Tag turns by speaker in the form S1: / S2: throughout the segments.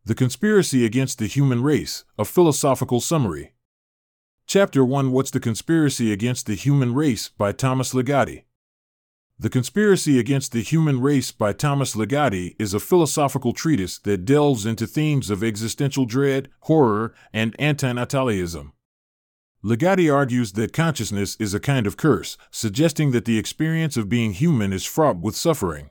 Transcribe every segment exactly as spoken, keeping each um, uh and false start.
S1: The Conspiracy Against the Human Race, a Philosophical Summary. Chapter one What's the Conspiracy Against the Human Race by Thomas Ligotti. The Conspiracy Against the Human Race by Thomas Ligotti is a philosophical treatise that delves into themes of existential dread, horror, and antinatalism. Ligotti argues that consciousness is a kind of curse, suggesting that the experience of being human is fraught with suffering.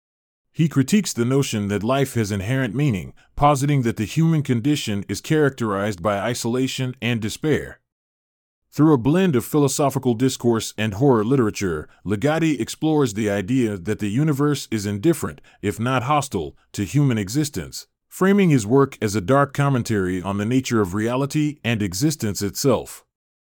S1: He critiques the notion that life has inherent meaning, positing that the human condition is characterized by isolation and despair. Through a blend of philosophical discourse and horror literature, Ligotti explores the idea that the universe is indifferent, if not hostile, to human existence, framing his work as a dark commentary on the nature of reality and existence itself.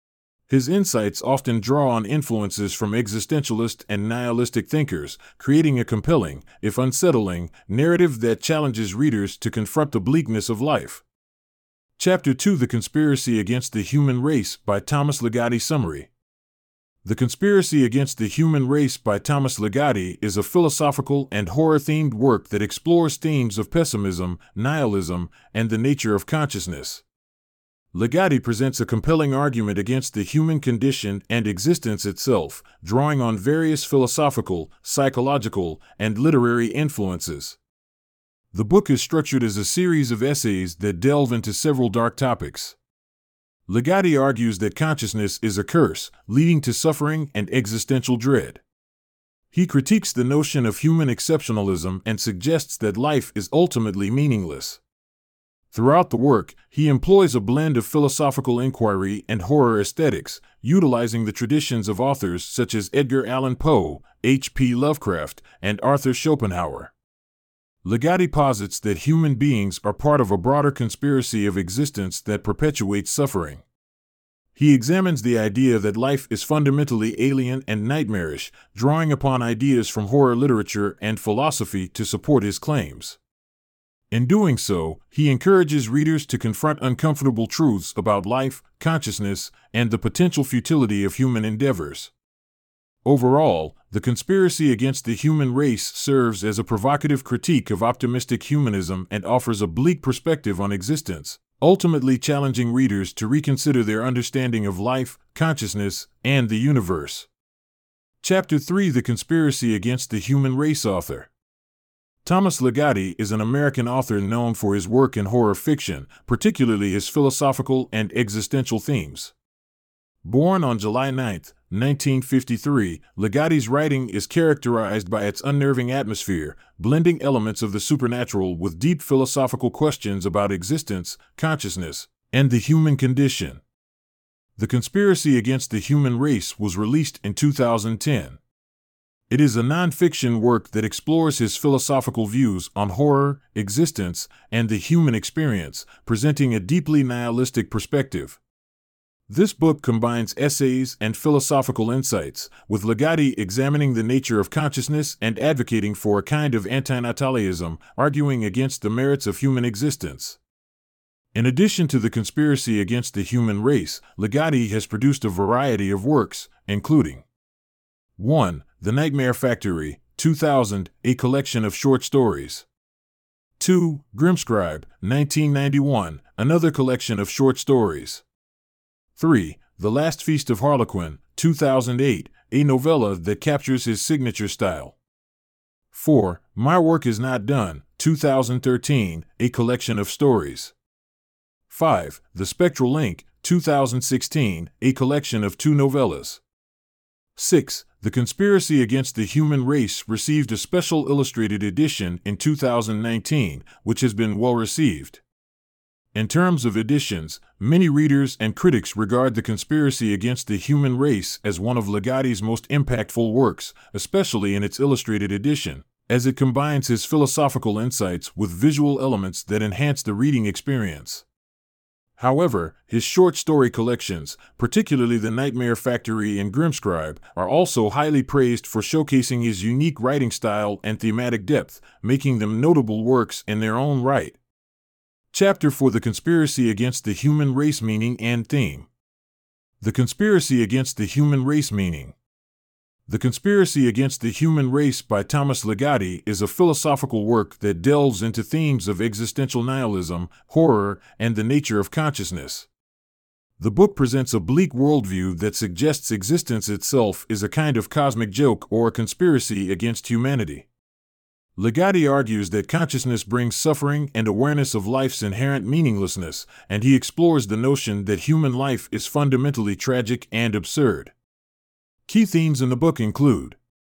S1: His insights often draw on influences from existentialist and nihilistic thinkers, creating a compelling, if unsettling, narrative that challenges readers to confront the bleakness of life. Chapter two The Conspiracy Against the Human Race by Thomas Ligotti Summary. The Conspiracy Against the Human Race by Thomas Ligotti is a philosophical and horror-themed work that explores themes of pessimism, nihilism, and the nature of consciousness. Ligotti presents a compelling argument against the human condition and existence itself, drawing on various philosophical, psychological, and literary influences. The book is structured as a series of essays that delve into several dark topics. Ligotti argues that consciousness is a curse, leading to suffering and existential dread. He critiques the notion of human exceptionalism and suggests that life is ultimately meaningless. Throughout the work, he employs a blend of philosophical inquiry and horror aesthetics, utilizing the traditions of authors such as Edgar Allan Poe, H P Lovecraft, and Arthur Schopenhauer. Ligotti posits that human beings are part of a broader conspiracy of existence that perpetuates suffering. He examines the idea that life is fundamentally alien and nightmarish, drawing upon ideas from horror literature and philosophy to support his claims. In doing so, he encourages readers to confront uncomfortable truths about life, consciousness, and the potential futility of human endeavors. Overall, The Conspiracy Against the Human Race serves as a provocative critique of optimistic humanism and offers a bleak perspective on existence, ultimately challenging readers to reconsider their understanding of life, consciousness, and the universe. Chapter three The Conspiracy Against the Human Race Author. Thomas Ligotti is an American author known for his work in horror fiction, particularly his philosophical and existential themes. Born on July ninth, nineteen fifty-three, Ligotti's writing is characterized by its unnerving atmosphere, blending elements of the supernatural with deep philosophical questions about existence, consciousness, and the human condition. The Conspiracy Against the Human Race was released in two thousand ten. It is a non-fiction work that explores his philosophical views on horror, existence, and the human experience, presenting a deeply nihilistic perspective. This book combines essays and philosophical insights, with Ligotti examining the nature of consciousness and advocating for a kind of antinatalism, arguing against the merits of human existence. In addition to The Conspiracy Against the Human Race, Ligotti has produced a variety of works, including one. The Nightmare Factory, two thousand, a collection of short stories. two. Grimscribe, nineteen ninety-one, another collection of short stories. three. The Last Feast of Harlequin, two thousand eight, a novella that captures his signature style. four. My Work Is Not Done, two thousand thirteen, a collection of stories. five. The Spectral Link, two thousand sixteen, a collection of two novellas. six. The Conspiracy Against the Human Race received a special illustrated edition in two thousand nineteen, which has been well received. In terms of editions, many readers and critics regard The Conspiracy Against the Human Race as one of Ligotti's most impactful works, especially in its illustrated edition, as it combines his philosophical insights with visual elements that enhance the reading experience. However, his short story collections, particularly The Nightmare Factory and Grimscribe, are also highly praised for showcasing his unique writing style and thematic depth, making them notable works in their own right. Chapter four The Conspiracy Against the Human Race Meaning and Theme. The Conspiracy Against the Human Race Meaning. The Conspiracy Against the Human Race by Thomas Ligotti is a philosophical work that delves into themes of existential nihilism, horror, and the nature of consciousness. The book presents a bleak worldview that suggests existence itself is a kind of cosmic joke or a conspiracy against humanity. Ligotti argues that consciousness brings suffering and awareness of life's inherent meaninglessness, and he explores the notion that human life is fundamentally tragic and absurd. Key themes in the book include: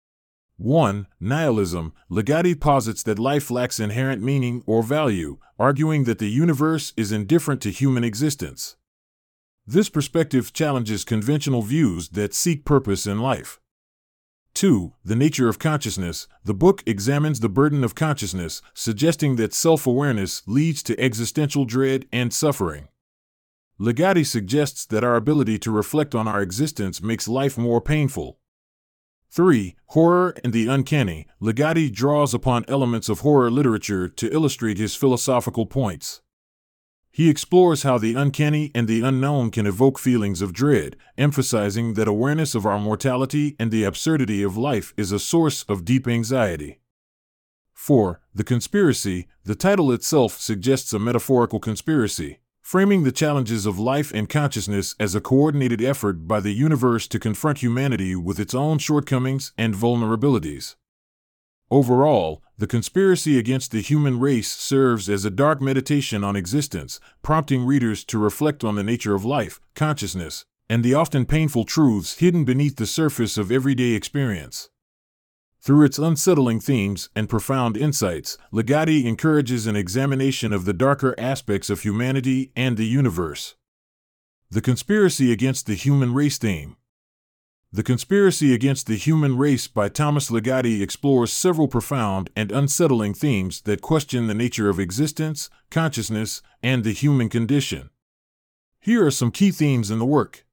S1: one. Nihilism. Ligotti posits that life lacks inherent meaning or value, arguing that the universe is indifferent to human existence. This perspective challenges conventional views that seek purpose in life. two. The nature of consciousness. The book examines the burden of consciousness, suggesting that self-awareness leads to existential dread and suffering. Ligotti suggests that our ability to reflect on our existence makes life more painful. three. Horror and the uncanny. Ligotti draws upon elements of horror literature to illustrate his philosophical points. He explores how the uncanny and the unknown can evoke feelings of dread, emphasizing that awareness of our mortality and the absurdity of life is a source of deep anxiety. four. The Conspiracy. The title itself suggests a metaphorical conspiracy, framing the challenges of life and consciousness as a coordinated effort by the universe to confront humanity with its own shortcomings and vulnerabilities. Overall, The Conspiracy Against the Human Race serves as a dark meditation on existence, prompting readers to reflect on the nature of life, consciousness, and the often painful truths hidden beneath the surface of everyday experience. Through its unsettling themes and profound insights, Ligotti encourages an examination of the darker aspects of humanity and the universe. The Conspiracy Against the Human Race theme. The Conspiracy Against the Human Race by Thomas Ligotti explores several profound and unsettling themes that question the nature of existence, consciousness, and the human condition. Here are some key themes in the work.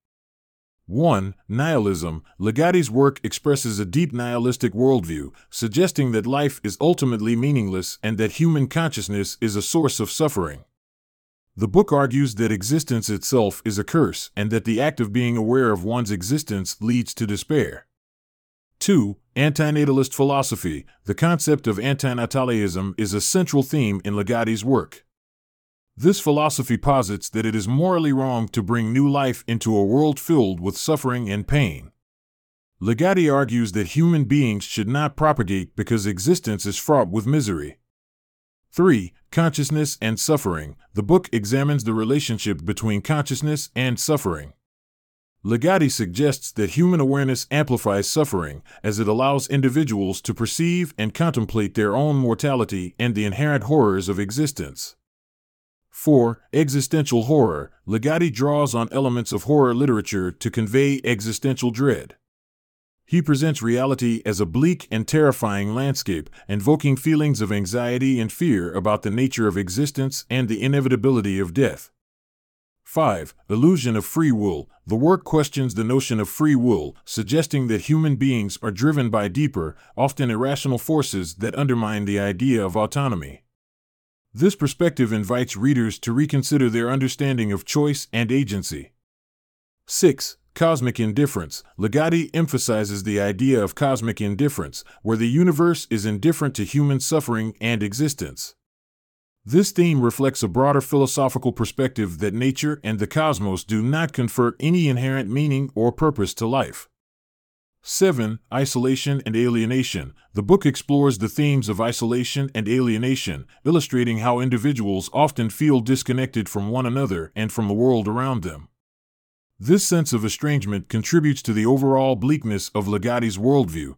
S1: one. Nihilism. Ligotti's work expresses a deep nihilistic worldview, suggesting that life is ultimately meaningless and that human consciousness is a source of suffering. The book argues that existence itself is a curse and that the act of being aware of one's existence leads to despair. two. Antinatalist philosophy. The concept of antinatalism is a central theme in Ligotti's work. This philosophy posits that it is morally wrong to bring new life into a world filled with suffering and pain. Ligotti argues that human beings should not propagate because existence is fraught with misery. three. Consciousness and suffering. The book examines the relationship between consciousness and suffering. Ligotti suggests that human awareness amplifies suffering, as it allows individuals to perceive and contemplate their own mortality and the inherent horrors of existence. four. Existential horror. Ligotti draws on elements of horror literature to convey existential dread. He presents reality as a bleak and terrifying landscape, invoking feelings of anxiety and fear about the nature of existence and the inevitability of death. five. Illusion of free will. The work questions the notion of free will, suggesting that human beings are driven by deeper, often irrational forces that undermine the idea of autonomy. This perspective invites readers to reconsider their understanding of choice and agency. six. Cosmic indifference. Ligotti emphasizes the idea of cosmic indifference, where the universe is indifferent to human suffering and existence. This theme reflects a broader philosophical perspective that nature and the cosmos do not confer any inherent meaning or purpose to life. seven. Isolation and alienation. The book explores the themes of isolation and alienation, illustrating how individuals often feel disconnected from one another and from the world around them. This sense of estrangement contributes to the overall bleakness of Ligotti's worldview.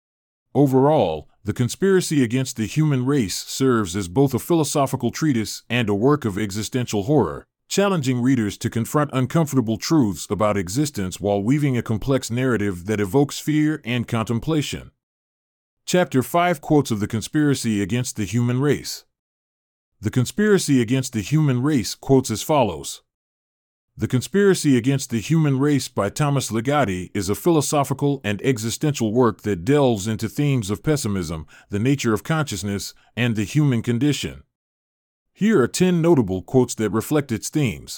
S1: Overall, The Conspiracy Against the Human Race serves as both a philosophical treatise and a work of existential horror, challenging readers to confront uncomfortable truths about existence while weaving a complex narrative that evokes fear and contemplation. Chapter five Quotes of the Conspiracy Against the Human Race. The Conspiracy Against the Human Race quotes as follows. The Conspiracy Against the Human Race by Thomas Ligotti is a philosophical and existential work that delves into themes of pessimism, the nature of consciousness, and the human condition. Here are ten notable quotes that reflect its themes.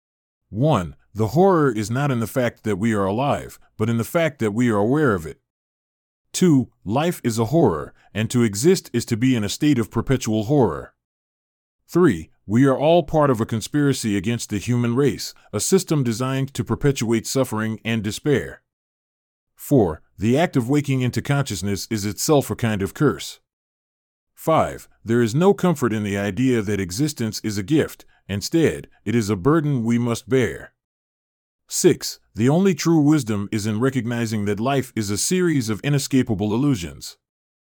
S1: one. The horror is not in the fact that we are alive, but in the fact that we are aware of it. two. Life is a horror, and to exist is to be in a state of perpetual horror. three. We are all part of a conspiracy against the human race, a system designed to perpetuate suffering and despair. four. The act of waking into consciousness is itself a kind of curse. five. There is no comfort in the idea that existence is a gift. Instead, it is a burden we must bear. six. The only true wisdom is in recognizing that life is a series of inescapable illusions.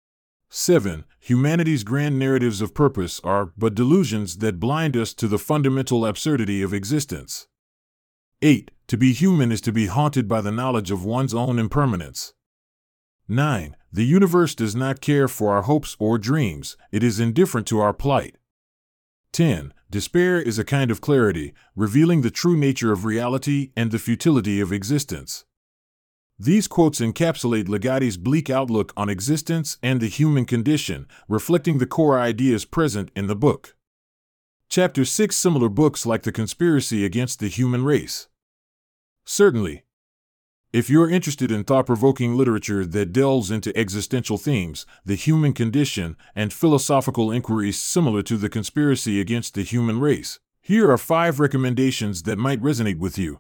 S1: seven. Humanity's grand narratives of purpose are but delusions that blind us to the fundamental absurdity of existence. eight. To be human is to be haunted by the knowledge of one's own impermanence. nine. The universe does not care for our hopes or dreams, it is indifferent to our plight. ten. Despair is a kind of clarity, revealing the true nature of reality and the futility of existence. These quotes encapsulate Ligotti's bleak outlook on existence and the human condition, reflecting the core ideas present in the book. Chapter six. Similar books like The Conspiracy Against the Human Race. Certainly. If you're interested in thought-provoking literature that delves into existential themes, the human condition, and philosophical inquiries similar to The Conspiracy Against the Human Race, here are five recommendations that might resonate with you.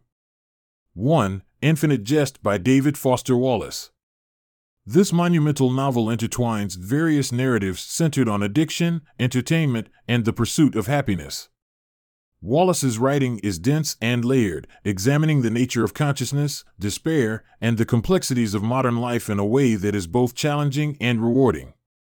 S1: one. Infinite Jest by David Foster Wallace. This monumental novel intertwines various narratives centered on addiction, entertainment, and the pursuit of happiness. Wallace's writing is dense and layered, examining the nature of consciousness, despair, and the complexities of modern life in a way that is both challenging and rewarding.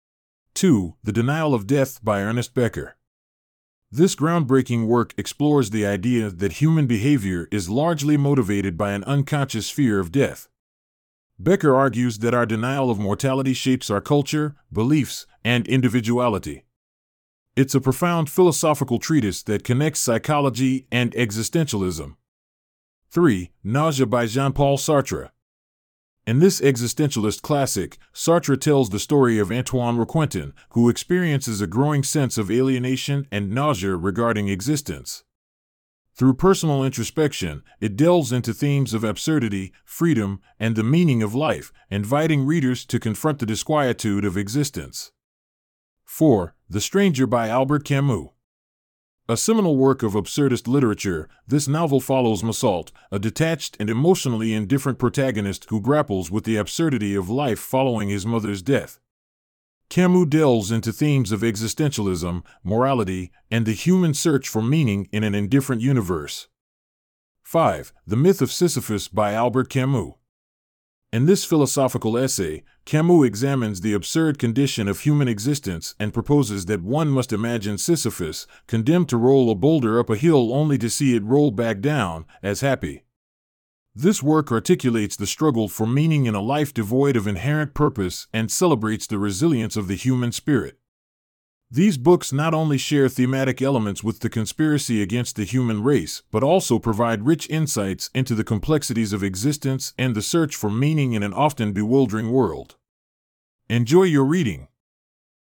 S1: two. The Denial of Death by Ernest Becker. This groundbreaking work explores the idea that human behavior is largely motivated by an unconscious fear of death. Becker argues that our denial of mortality shapes our culture, beliefs, and individuality. It's a profound philosophical treatise that connects psychology and existentialism. three. Nausea by Jean-Paul Sartre. In this existentialist classic, Sartre tells the story of Antoine Roquentin, who experiences a growing sense of alienation and nausea regarding existence. Through personal introspection, it delves into themes of absurdity, freedom, and the meaning of life, inviting readers to confront the disquietude of existence. four. The Stranger by Albert Camus. A seminal work of absurdist literature, this novel follows Masault, a detached and emotionally indifferent protagonist who grapples with the absurdity of life following his mother's death. Camus delves into themes of existentialism, morality, and the human search for meaning in an indifferent universe. five. The Myth of Sisyphus by Albert Camus. In this philosophical essay, Camus examines the absurd condition of human existence and proposes that one must imagine Sisyphus, condemned to roll a boulder up a hill only to see it roll back down, as happy. This work articulates the struggle for meaning in a life devoid of inherent purpose and celebrates the resilience of the human spirit. These books not only share thematic elements with The Conspiracy Against the Human Race, but also provide rich insights into the complexities of existence and the search for meaning in an often bewildering world. Enjoy your reading.